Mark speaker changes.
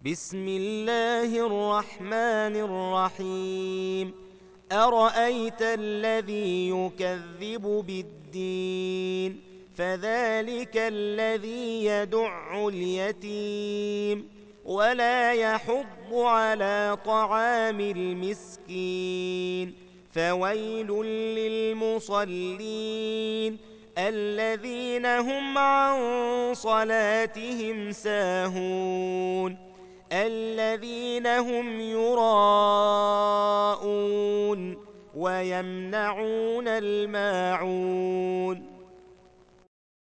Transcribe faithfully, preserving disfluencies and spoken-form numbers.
Speaker 1: بسم الله الرحمن الرحيم. أرأيت الذي يكذب بالدين فذلك الذي يدع اليتيم ولا يحض على طعام المسكين فويل للمصلين الذين هم عن صلاتهم ساهون الذين هم يراءون ويمنعون الماعون